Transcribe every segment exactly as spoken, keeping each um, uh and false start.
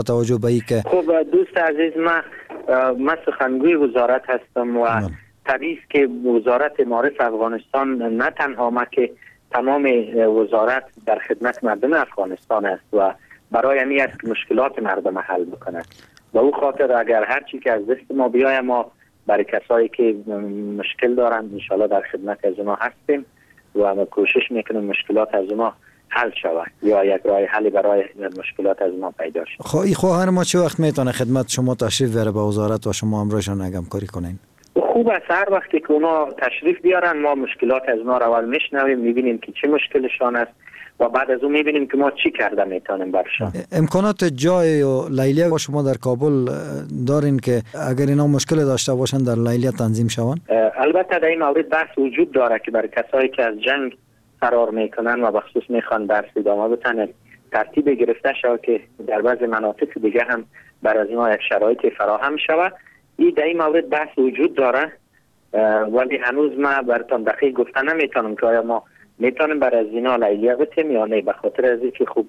توجه به این که خب دوست عزیز، من من سخنگوی وزارت هستم و طبیعی است که وزارت معارف افغانستان نه تنها ما که تمام وزارت در خدمت مردم افغانستان است و برای همین است که مشکلات مردم حل بکنه. به او خاطر اگر هر چی که از دست ما بیاید، ما برای کسایی که مشکل دارند ان شاءالله در خدمت از اونها هستیم و ما کوشش میکنیم مشکلات از اونها حل شود یا یک راه حل برای مشکلات از ما پیدا شود. خب این خواهر ما چه وقت میتونه خدمت شما تشریف بیاره به وزارت و شما همراهشان همکاری کنین؟ خوب است هر وقتی که اونا تشریف بیارن ما مشکلات از اونا رو اول میشنویم، میبینیم که چه مشکلشان است و بعد از اون میبینیم که ما چی کرده میتونیم برشان. امکانات جای و لیلیه با شما در کابل دارین که اگر اینا مشکل داشته باشن در لیلیه تنظیم شون؟ البته در این مورد بحث وجود داره که برای کسایی که از جنگ فرار میکنن و بخصوص میخوان درس ادامه بدن ترتیب گرفته شود که در بعض مناطق دیگه هم بر از اینا یک شرایط فراهم شود. این در این مورد بحث وجود داره ولی هنوز ما براتون دقیق گفتن نمیتونم که آیا ما میتونیم بر از اینا لیلیه بتیم یا نه، به خاطر از اینکه خوب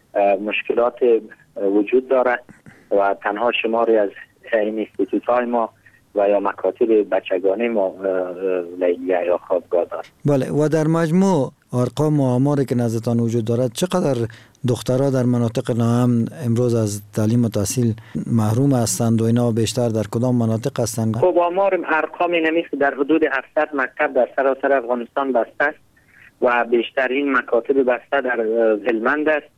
مشکلات وجود داره و تنها شماری از این اینستیتوت های ما و یا مکاتب بچگانه ما لیلیه یا خوابگاه داره. بله، و در مجموع ارقام و آماری که نزدتان وجود دارد چقدر دخترها در مناطق ناامن امروز از تعلیم و تحصیل محروم هستند و اینا بیشتر در کدام مناطق هستند؟ خب آمار ارقامی نمیشه. در حدود هفتصد مکتب در سراسر افغانستان بسته است و بیشترین مکاتب بسته در هلمند است،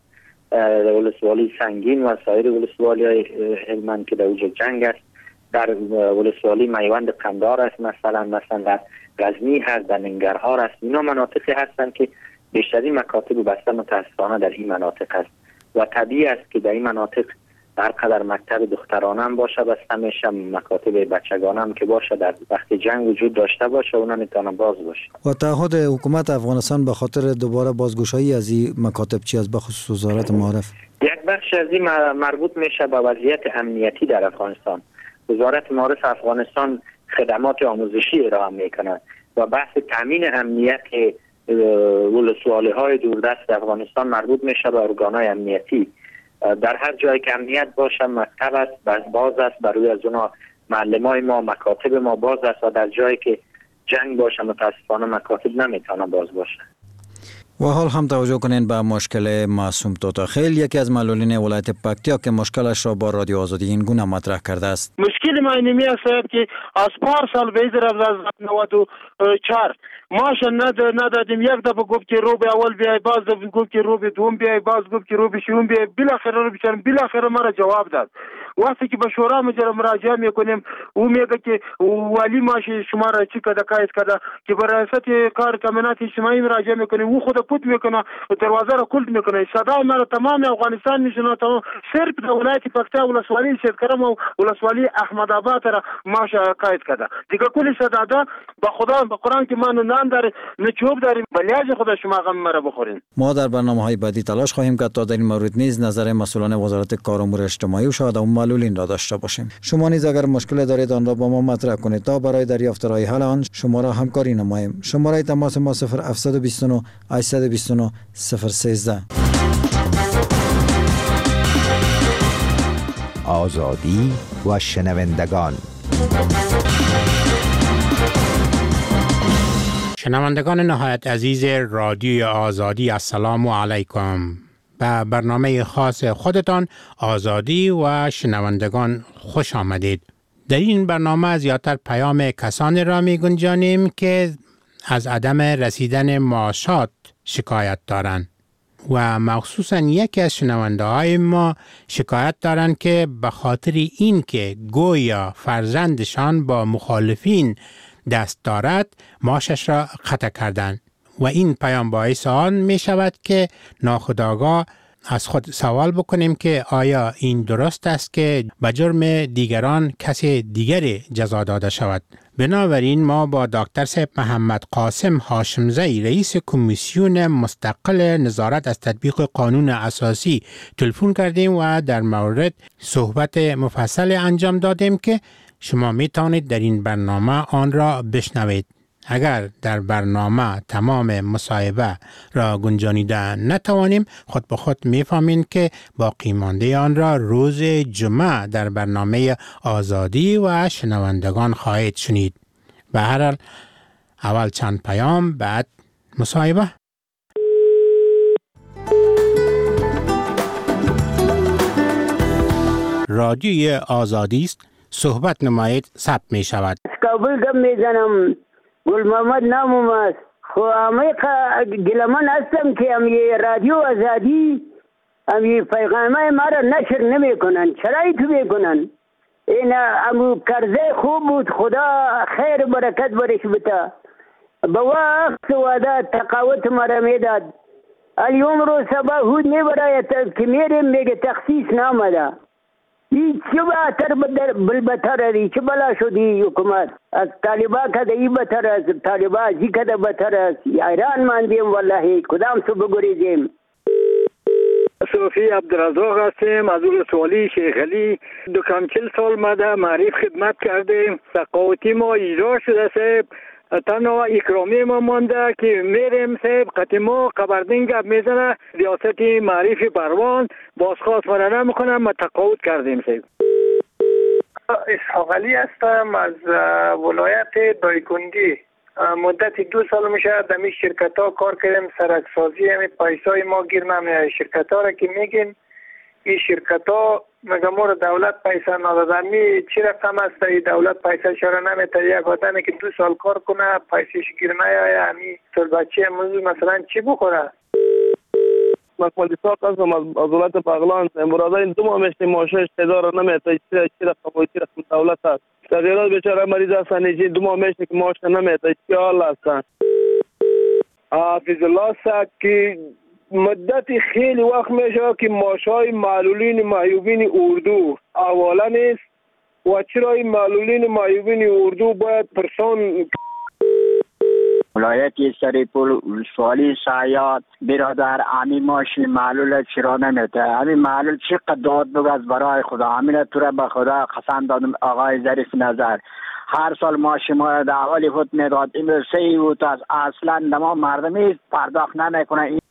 ولسوالی سنگین و سایر ولسوالی های هلمند که در اوج جنگ است. در ولسوالی میوند قندار است، مثلا مثلا در غزنی هست، در ننگرهار است. اینا مناطقی هستند که بیشترین مکاتب بسته متاسفانه در این مناطق است و طبیعی است که در این مناطق هر قدر مکتب دخترانه هم باشه بسته میشه، مکاتب بچگانه هم که باشه در وقت جنگ وجود داشته باشه اونا میتونن باز باشه. و تعهد حکومت افغانستان به خاطر دوباره بازگشایی از این مکاتب چی از بخصوص وزارت معارف؟ یک بخش از این مربوط میشه به وضعیت امنیتی در افغانستان. وزارت معارف افغانستان خدمات آموزشی ارائه میکنه و بحث تامین امنیت ولسوالی های دوردست افغانستان مربوط میشه به ارگانهای امنیتی. در هر جایی که امنیت باشه مکتب است باز است، برای از اونا معلمای ما مکاتب ما باز است و در جایی که جنگ باشه متاسفانه مکاتب نمیتونه باز باشه. و حال هم توجه کنین به مشکل معصوم توتاخیل، یکی از مسئولین ولایت پکتیا که مشکلش را با رادیو آزادی این گونه مطرح کرده است. مشکل ما اینمی است که از پار سال بیزر از نود و چهار ماش ندادیم، یک دفعه گفت که روب اول بیای، باز دفعه گفت که روب دوم بیای، باز گفت که روب ششم بیای، بالاخره رو بیچارم بالاخره ما را جواب داد. وقتی که به شورا مراجعه میکنیم او میگه که ولی ماش شما را چی کده کایس کده که به ریاست کار تامینات اجتماعی مراجعه میکنیم او خود پوت میکنه دروازه را کلت میکنه. صدای ما را تمام افغانستان میشنوه، تمام صرف در ولایت پکتیا ولسوالی شیرکرم و ولسوالی احمد آباد را ماش کایس کده دیگه کلی صدادا به خدا به قرآن که ما نان داریم نه چوب داریم، بلیاج خدا شما غم مرا بخورین. ما در برنامه‌های بعدی تلاش خواهیم کرد تا در این مورد نیز نظر مسئولان وزارت کار و امور اجتماعی و شاید هم معلولین را داشته باشیم. شما نیز اگر مشکل دارید آن را با ما مطرح کنید تا برای دریافت راه حل آن شما را همکاری نماییم. شماره تماس ما صفر هفت دو نه هشت دو نه صفر یک سه. آزادی و شنوندگان. شنوندگان نهایت عزیز رادیوی آزادی، السلام علیکم. به برنامه خاص خودتان آزادی و شنوندگان خوش آمدید. در این برنامه زیادتر پیام کسانی را می گنجانیم که از عدم رسیدن معاشات شکایت دارند و مخصوصا یکی از شنونده های ما شکایت دارند که به خاطر این که گویا فرزندشان با مخالفین دست دارد معاشش را قطع کردند و این پیام باعث آن می شود که ناخودآگاه از خود سوال بکنیم که آیا این درست است که به جرم دیگران کسی دیگری جزا داده شود. بنابراین ما با دکتر صاحب محمد قاسم هاشمزی رئیس کمیسیون مستقل نظارت از تطبیق قانون اساسی تلفن کردیم و در مورد صحبت مفصل انجام دادیم که شما می توانید در این برنامه آن را بشنوید. اگر در برنامه تمام مصاحبه را گنجانیده نتوانیم، خود به خود میفهمیم که باقی مانده آن را روز جمعه در برنامه آزادی و شنوندگان خواهید شنید. به هر حال اول چند پیام بعد مصاحبه. رادیوی آزادی است، صحبت نمایید، ثبت می شود. کابل گم می زنم، گل محمد نامم است. خو امی گلمان هستم که امی رادیو آزادی امی پیغامه ما را نشر نمی کنن. چرایی تو می کنن؟ این امو کرزه خوب بود، خدا خیر برکت برش بتا. با وقت وعده تقاوت ما را می داد. اليوم رو سبا هود می براید که میریم میگه تخصیص نامده. این چه بهتر بلبتر دی، چه بلا شدی حکومت از طالبا کده ای بتر است، طالبا ازی کده بتر است. ایران ماندیم والله، کدام سو بگریزیم. صوفی عبدالرزاق هستیم از ولسوالی شیخ علی. دو کم چل سال مده معریف خدمت کردیم. سقاوتی ما اجرا شده سیب، تنها اکرامی ما مانده که میریم سیب قطع ما قبردین گب میزنه ریاست معریف پروان بازخواست منه نمیکنم. ما تقاوت کردیم سیب. اسحاق علی هستم از ولایت دایکندی. مدت دو سال میشه در این شرکت ها کار کردیم. سرکسازی همین پیسای ما گیر نمیاد. شرکت ها را که میگین این شرکت ها مگه ما دولت پیسه نداده، می چی رقم است ای دولت پیسه شاره نمیده؟ یک آدمی که دو سال کار کنه پیسهش گیر نیایه، همین سال بچه موضوع مثلا چی بخوره؟ مکمل ساق هستم از ولایت بغلان. برادر این دو ماه میشتی ماشش تدار نمیده، چی رقم و چی رقم دولت هست. تغییرات بیچاره مریض هستن، ایجی دو ماه میشتی که ماش نمیده، چی حال هستن. حافظ الله ساک که مدت خیلی وقت میشه که ماشای معلولین معیوبین اردو اولا نیست و چرا این معلولین معیوبین اردو باید پرسان ولایت سریپور ولسوالی سایات برادر امی ماشی معلول چرا نمیده؟ امی معلول چقدر داد بگذ برای خدا. امین تو را به خدا قسم دادم آقای ظریف نظر هر سال ماشی ما در اولی خود میداد، این سه بود از اصلا ما مردمی پرداخت نمیکنه.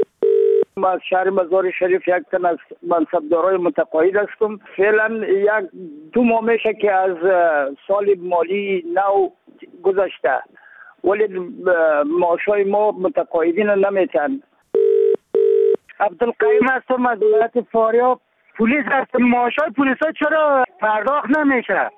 از شهر مزار شریف یک تن از منصبدارای متقاعد هستم. فعلا یک دو ماه میشه که از سال مالی نو گذشته ولی معاشای ما متقاعدین نمیتن. عبدالقیم هستم از ولایت فاریاب. پلیس هستم. معاشای پلیس ها چرا پرداخت نمیشه؟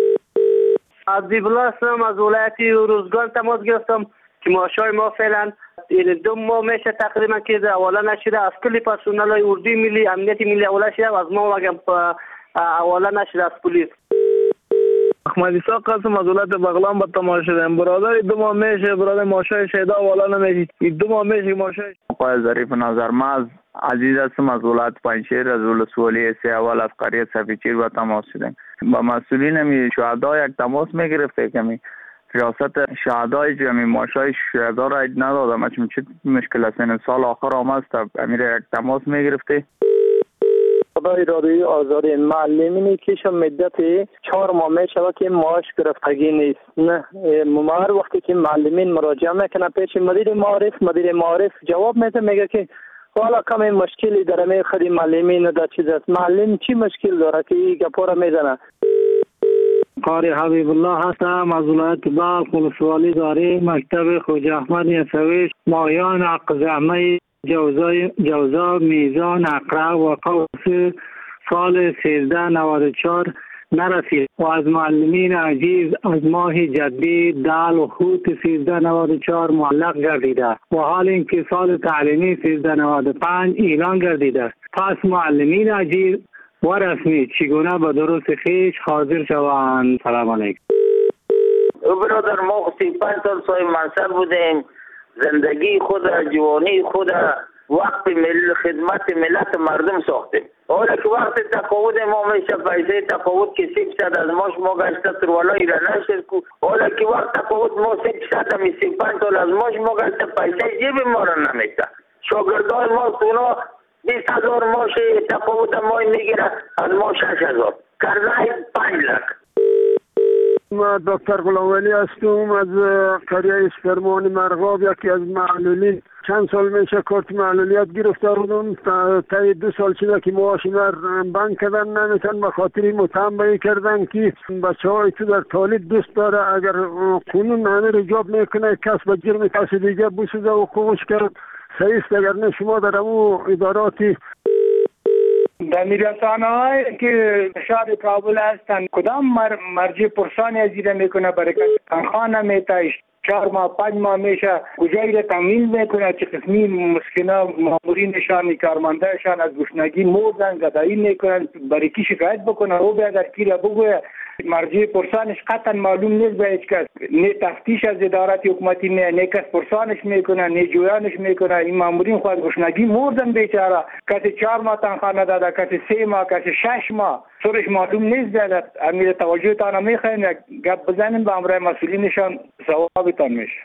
عبدی بلا هستم از ولایت روزگان تماس گرفتم که معاشای ما فعلا دو ماه میشه تقریبا که اولا نشده. از کلی پرسنل های اردوی ملی امنیت ملی اولا شده، از ما وگم اولا نشده از پلیس. احمد اسحاق هستم از ولایت بغلان با تماس شدم. برادر دو ماه میشه برادر ماشای شهدا اولا نمیشه، دو ماه میشه ماشای. آقای ظریف نظر ما از عزیز هستم از ولایت پنجشیر از ولسوالی سه اول از قریه صفیچیر با تماس شدیم. با مسئولین می شهدا یک تماس میگرفته که می ریاست شهدای جمعی ماشای شهدا را ندادم، چون چه مشکل است. این سال آخر آمد است امیر یک تماس میگرفته. خدای رادیوی آزادی معلمینی کش مدت چهار ماه میشه که معاش گرفتگی نیست. نه ما هر وقتی که معلمین مراجعه میکنه پیش مدیر معارف، مدیر معارف جواب میده میگه که حالا کمی مشکلی داره می خودی معلمین در چیز است. معلم چی مشکل داره که این گپا میزنه؟ قاری حبیب الله هستم از ولایت بلخ ولسوالی داری مکتب خواجه احمد یسوی مایان عقزعمه جوزا جوزا میزان اقرا و قوس سال سیزده نود و چهار نرسید و از معلمین عزیز از ماه جدی دال و خوت سیزده نود و چهار معلق گردیده و حال اینکه سال تعلیمی سیزده نود و پنج اعلان گردیده. پس معلمین عزیز و رسمی چگونه به درست خیش حاضر شوند؟ سلام علیکم. برادر ما سی پنج سال صاحب منصب بودیم، زندگی خود جوانی خود وقت مل خدمت ملت مردم ساختیم. حالا که وقت تقاعد ما میشه پیسه تقاعد که سی درصد از ماش ما گشته ترولا ایره نشد کو. حالا که وقت تقاعد ما سی درصد همی سی پنج سال از ماش ما گشته پیسه جیب ما را نمیده. شاگردای ما سونا بیست هزار ماش تقاعد ما میگیره، از ما شش هزار کرده پنج لک. ما دکتر غلامولی هستم از قریه اسپرمان مرغاب، یکی از معلولین. چند سال میشه کارت معلولیت گرفته بودم، تا دو سال شده که معاش ما بند کردن، نمیتون به خاطر متهم کردن که بچه های تو در تولید دوست داره اگر قانون همه رو جاب میکنه کس به جرم کسی دیگه بسوزه و حقوقش کرد صحیح است. اگر نه شما در امو اداراتی در میرسانه هایی که شهر کابل هستند کدام مر... مرجع پرسانی از دیده میکنه برای کسی تنخواه نمیتایش چهار ماه پنج ماه میشه کجایی را تامین میکنه، چه قسمی مسکنا مامورینشان کارمندهشان از گشنگی مردن گدایی میکنن، برای کی شکایت بکنه او به اگر کی را بگویه مرجع پرسانش قطعا معلوم نیست به هیچ کس، نه تفتیش از ادارات حکومتی نه نه کس پرسانش میکنه نه جویانش میکنه. این مامورین خود گشنگی مردن بیچاره، کسی چهار ماه تنخواه نداده، کسی سه ماه، کسی شش ماه سرش معلوم نیست. بیادت امیر توجه تانا میخواین یک گپ بزنیم به امرای مسئولینشان ثوابتان میشه.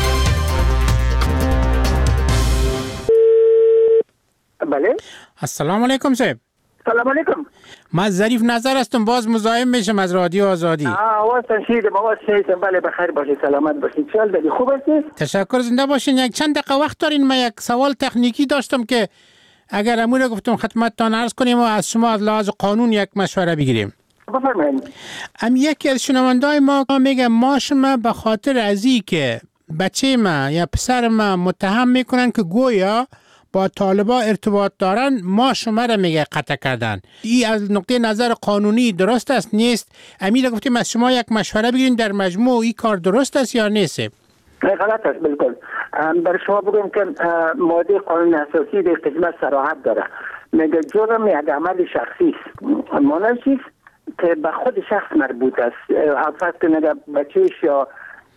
بله السلام علیکم صاحب. سلام علیکم. من ظریف نظر هستم، باز مزاحم میشم از رادیو آزادی. آه آواز تنشیدم، آواز شنیدم. بله بخیر باشید، سلامت باشید. چه حال داری؟ خوب هستید؟ تشکر، زنده باشین. یک چند دقیقه وقت دارین؟ من یک سوال تکنیکی داشتم که اگر امور رو گفتم خدمتتان عرض کنیم و از شما از لحاظ قانون یک مشوره بگیریم. بفرمایید. ام یکی از شنوندای ما میگه ماش ما به خاطر ازی که بچه ما یا پسر ما متهم میکنن که گویا با طالبا ارتباط دارن، ما شما را میگه قطع کردن. این از نقطه نظر قانونی درست است نیست؟ امیر گفتیم از شما یک مشوره بگیرین در مجموع این کار درست است یا نیست؟ نه غلط است بالکل. برای شما بگم که ماده قانون اساسی در قسمت صراحت داره، میگه جرم یک عمل شخصی است، مانند چیست که به خود شخص مربوط است. فرض کنید بچه‌ش یا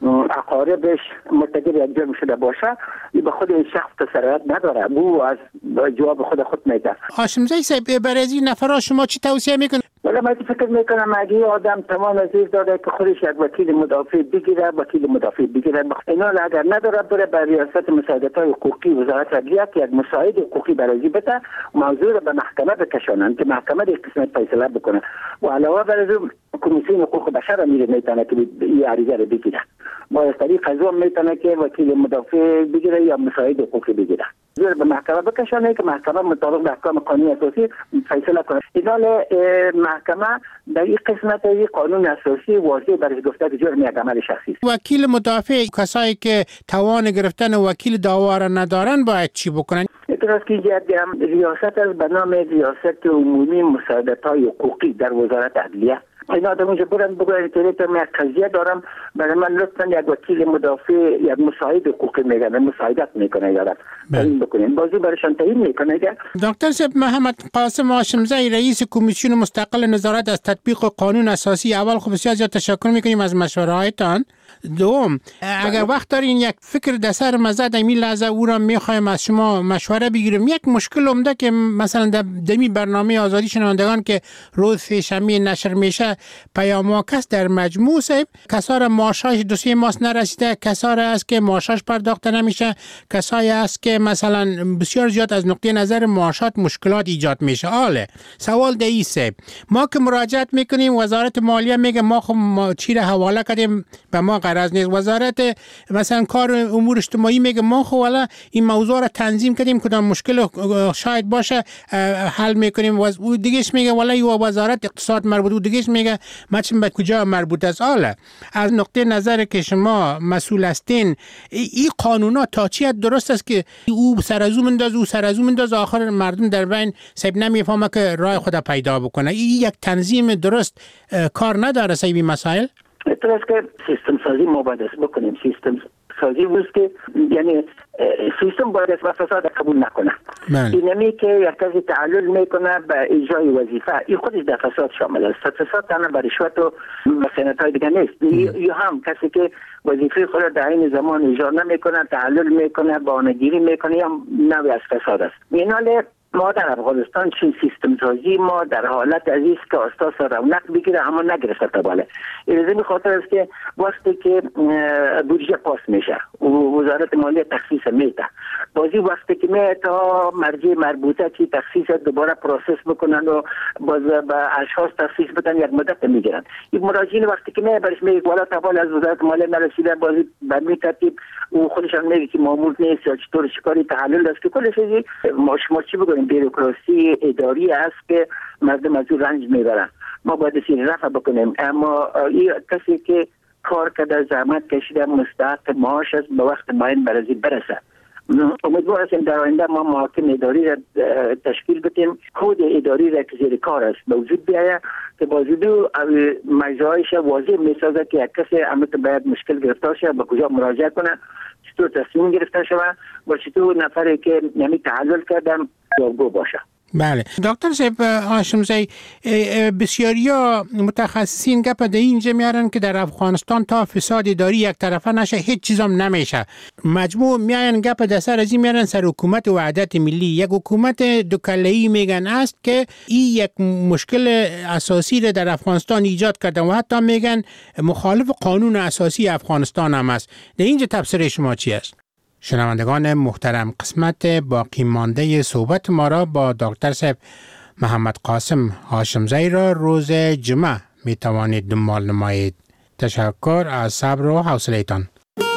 اقاربش مرتکب یک جرم شده باشه، این به خود این شخص تسریعات نداره، او از جواب خود خود میده. هاشمزاده صاحب، برای این نفرها شما چی توصیه میکنید؟ ولی من فکر میکنم اگه آدم تمام عزیز داره که خودش یک وکیل مدافع بگیره، وکیل مدافع بگیره. اینا اگر نداره بره به ریاست مساعدت‌های حقوقی وزارت عدلیه که یک مساعد حقوقی برای بده، موضوع رو به محکمه بکشونن که محکمه در قسمت فیصله بکنه و علاوه بر از کمیسیون حقوق بشر میره میتونه که این عریضه رو بگیره. با از طریق قضا میتونه که وکیل مدافع بگیره یا مساعد حقوقی بگیره. زیر به محکمه بکشانه که محکمه مطابق به احکام قانونی اساسی فیصله کنه. اینا محکمه در این قسمت این قانون اساسی واضح برای گفته که جرم یک عمل شخصی است. وکیل مدافع کسایی که توان گرفتن وکیل دعوا را ندارن باید چی بکنن؟ اعتراض که یک ریاست از به نام ریاست عمومی مساعدت‌های حقوقی در وزارت عدلیه، اینا آدم اونجا برن بگوین که من یک قضیه دارم، برای من لطفا یک وکیل مدافع یک مساعد حقوقی میگن، مساعدت میکنه یادت این بکنین، بازی برایشان تعیین میکنه. دکتر صاحب، محمد قاسم هاشمزاده رئیس کمیسیون مستقل نظارت از تطبیق قانون اساسی، اول خب بسیار زیاد تشکر میکنیم از مشوره‌هایتان. دوم، اگر وقت دارین یک فکر در سر مزد این لحظه او را میخوایم از شما مشوره بگیریم. یک مشکل عمده که مثلا در دمی برنامه آزادی شنوندگان که روز سه‌شنبه نشر میشه پیام کس در مجموع صاحب کسا را معاشش دو سه ماه نرسیده، کسا را است که معاشش پرداخته نمیشه، کسایی است که مثلا بسیار زیاد از نقطه نظر معاشات مشکلات ایجاد میشه. حاله سوال دی صاحب، ما که مراجعت میکنیم وزارت مالیه میگه ما خب ما چی را حواله کردیم به ما غرض نیست، وزارت مثلا کار امور اجتماعی میگه ما خب والا این موضوع را تنظیم کردیم کدام مشکل شاید باشه حل میکنیم، و دیگهش میگه والا این وزارت اقتصاد مربوط، و دیگهش میگه مچم به کجا مربوط است. حالا از نقطه نظر که شما مسئول هستین این قانونا تا چی درست است که او سر از او منداز او سر از او منداز آخر مردم در بین سب نمیفهمه که راه خود پیدا بکنه؟ این یک تنظیم درست کار نداره سیبی مسائل؟ اعتراض که سیستم سازی ما باید بکنیم، سیستم سازی وست که یعنی سیستم باید از فساد قبول نکنه. اینمی که یک کسی تعلل میکنه به اجرای وظیفه این خودش در فساد شامل است. فساد تنها به رشوت و خیانت‌های دیگه نیست. یا هم کسی که وظیفه خود را در این زمان اجرا نمیکنه، تعلل میکنه، بهانه‌گیری میکنه، یا نوعی از فساد است. ایناله ما در افغانستان چین سیستم سازی ما در حالت عزیز که اساس رونق بگیره اما نگرفته تا بالا. این خاطر است که وقتی که بودجه پاس میشه و وزارت مالیه تخصیص میده، بازی وقتی که می تا مرجع مربوطه که تخصیص دوباره پروسس بکنن و باز به اشخاص تخصیص بدن یک مدت میگیرن. این مراجعین وقتی که می برش میگه والا تا بالا از وزارت مالیه نرسیده، بازی به می ترتیب او خودشان میگه که مامور نیست یا چطور چیکاری تحلیل است که کل چیزی ما شما چی بگویم بیروکراسی اداری است که مردم از او رنج میبرن. ما باید سیر رفع بکنیم، اما این کسی که کار کرده زحمت کشیده مستحق معاش است به وقت معین برازی برسه. امیدوار هستیم در آینده ما محاکم اداری را تشکیل بدیم، کد اداری را که زیر کار است به وجود بیاید که بازدو مجزایش واضح میسازه که یک کسی امت باید مشکل گرفتار شد به کجا مراجعه کنه، چطور تصمیم گرفته شود و چطور نفری که نمی تحلل کردم جوابگو باشه. بله دکتر صاحب هاشمزی، بسیاری ها متخصصین گپ در اینجا میارن که در افغانستان تا فساد اداری یک طرفه نشه هیچ چیزام نمیشه. مجموع میاین گپ در سر ازی میارن سر حکومت وحدت ملی، یک حکومت دو کله‌ای میگن است که این یک مشکل اساسی را در افغانستان ایجاد کرده و حتی میگن مخالف قانون اساسی افغانستان هم است. در اینجا تفسیر شما چی است؟ شنوندگان محترم، قسمت باقی مانده صحبت ما را با دکتر صاحب محمد قاسم هاشمزی را روز جمعه می توانید دنبال نمایید. تشکر از صبر و حوصله‌تان.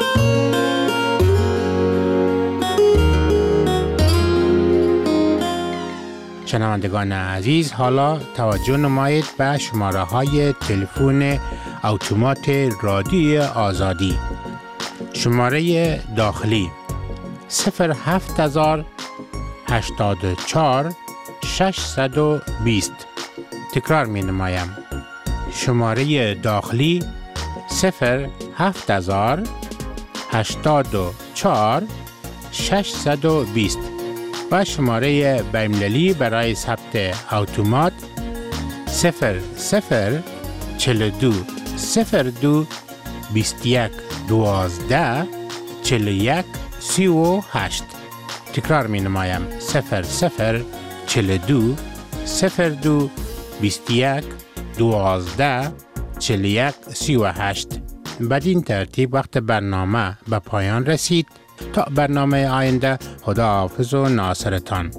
شنوندگان عزیز، حالا توجه نمایید به شماره های تلفن اتومات رادیو آزادی. شماره داخلی صفر هفت هزار هشتاد و چهار ششصد و بیست. تکرار می نمایم. شماره داخلی صفر هفت هزار هشتاد و چهار ششصد و بیست و شماره بین‌المللی برای ثبت اتومات صفر صفر چهل و دو صفر دو بیست و یک دوازده چهل و یک سی و هشت. تکرار می نمایم. صفر صفر چهل و دو صفر دو بیست و یک دوازده چهل و یک سی و هشت. بدین ترتیب وقت برنامه به پایان رسید. تا برنامه آینده، خداحافظ و ناصرتان.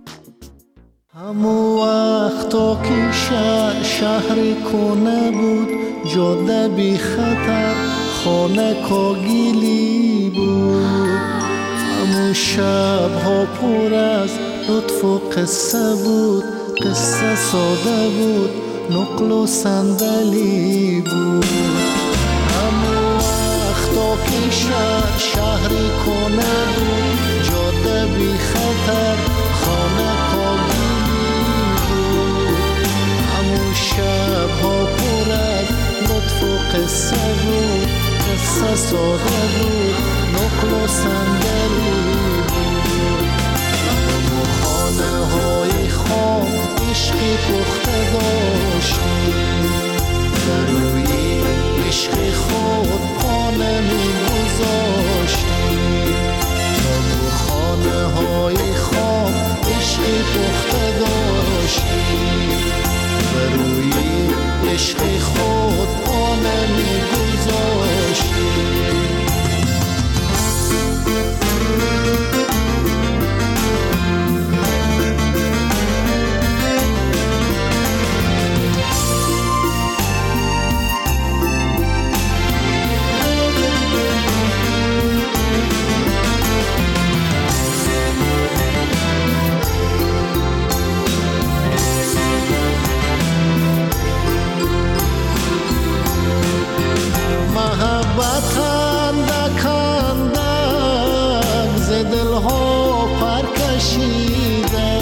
همو وقتا که شهر شهر کنه بود، جاده بی خطر خانه کاگیلی بود. همو شب ها پر از لطف و قصه بود، قصه ساده بود، نقل و صندلی بود. همو وقتا که شهر شهر کنه بود، جاده بی خطر خانه کاگیلی بود. همو شب ها پر از لطف و قصه بود، قصه ساده بود، نقل و صندلی بود. همو خانه های خام عشقی پخته داشتیم، در روی عشق خود پا نمی گذاشتیم. همو خانه های خام عشقی پخته داشتیم، در روی عشق خود پا نمی گذاشتیم. محبت اندک اندک ز دلها پر کشیده،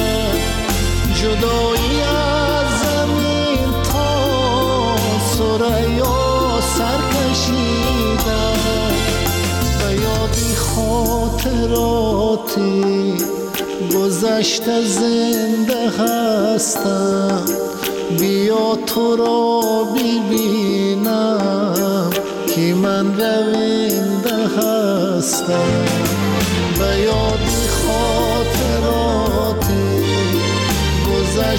جدایی از زمین تا ثریا سر کشیده. به یادی خاطراتی گذشته زنده هستم، بیا تو را ببینم که من رونده هستم. به یادی خاطراتی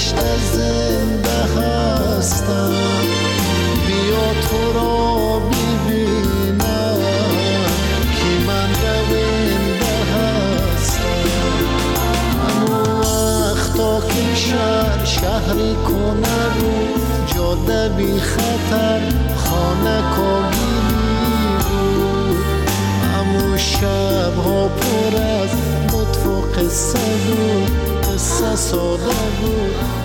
گشته زنده هستم، بیا تو را ببینم که من رونده هستم. همون وقتا که شهر شهری کنه رو جاده بی خطر خانه کاگیری بود. همون شب ها پر از لطف و قصه بود، قصه ساده بود